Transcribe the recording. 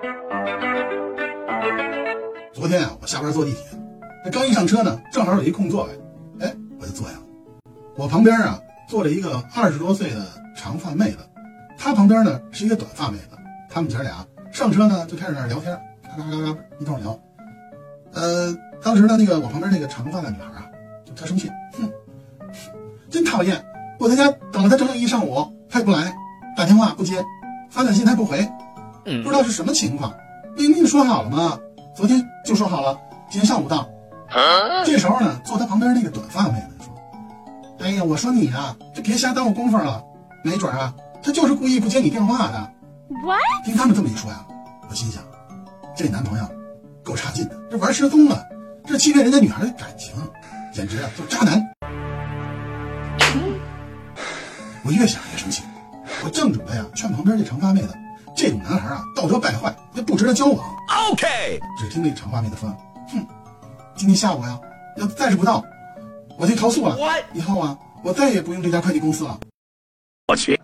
昨天啊，我下班坐地铁，这刚一上车呢，正好有一空座位，哎，我就坐下了。我旁边啊坐着一个20多岁的长发妹子，她旁边呢是一个短发妹子，他们姐俩上车呢就开始那聊天，嘎嘎嘎嘎一通聊。当时呢那个我旁边那个长发的女孩啊，就特生气，真讨厌！我在家等了她整整一上午，她也不来，打电话不接，发短信她也不回，不知道是什么情况。明明说好了嘛，昨天就说好了，今天上午到。这时候呢，坐他旁边那个短发妹子说：“哎呀，我说你啊，这别瞎耽误功夫了，没准啊，他就是故意不接你电话的。” What？ 听他们这么一说呀，我心想，这男朋友够差劲的，这玩失踪了，这欺骗人家女孩的感情，简直啊，就是渣男。我越想越生气，我正准备啊劝旁边这长发妹子，这种男孩啊道德败坏，也不值得交往。 OK， 只听那长发妹子说：“今天下午呀，要再是不到，我就投诉了。以后啊，我再也不用这家快递公司了。” 我去。